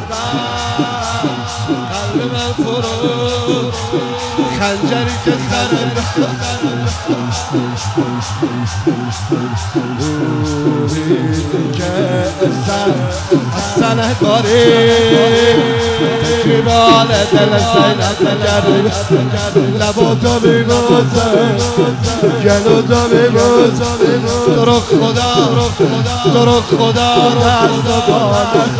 قلب من فرو خنجری که سرم که سنه داری جبال دل سینت کردی لباتو میبوزه گلو تو میبوزه تو رو خدا دست و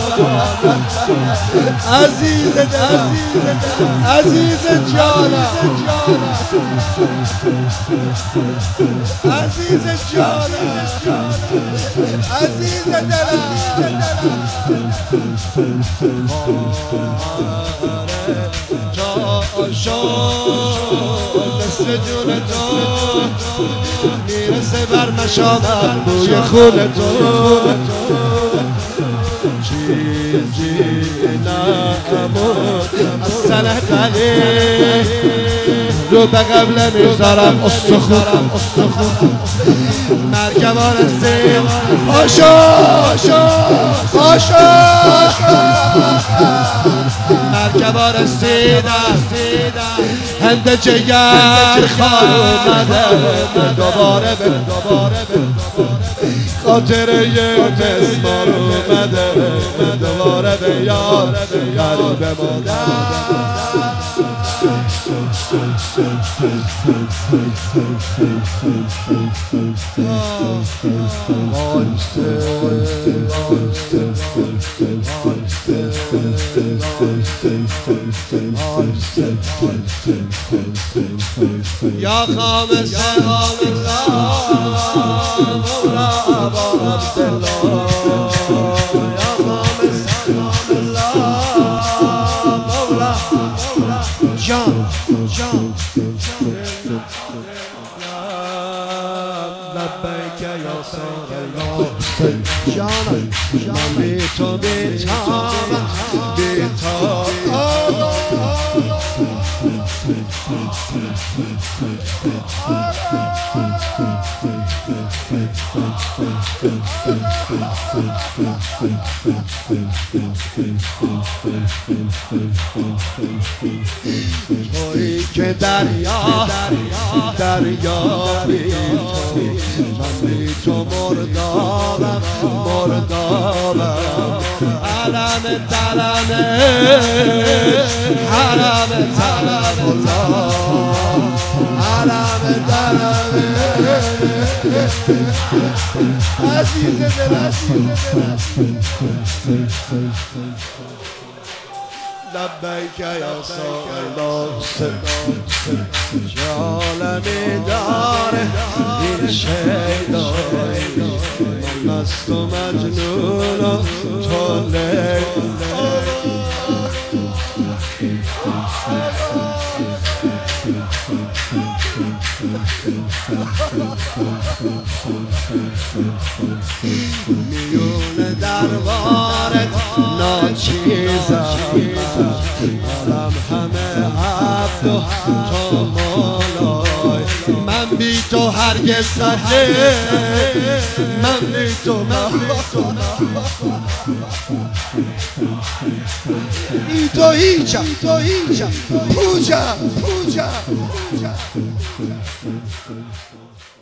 عزیز جانم عزیز دلم تا شد مثل جون تو میرسه بر مشامم بوی خون تو چیزی نمود از سنه دلی رو به قبله میذارم استخون مرکبان رسید پاشو مرکبان رسیدم هند جگر خواهد اومده دوباره خاطره یه مسمار اومده دوباره به یاد قریب مادر یا خامس مولا ابا عبدالله یا خامس مولا جان لبیک یا سالله جانم من بی تو بیتابم تویی که دریا بی تو من بی تو مردابم علم تلمه علم عزیز دل لبیک یا سالله جالمی داره این شیدایی من مست و مجنون و تو لیل میون دربارت ناچیزم عالم همه عبد و تو مولای من بی تو هرگز زده من بی تو بی تو هیچم پوجم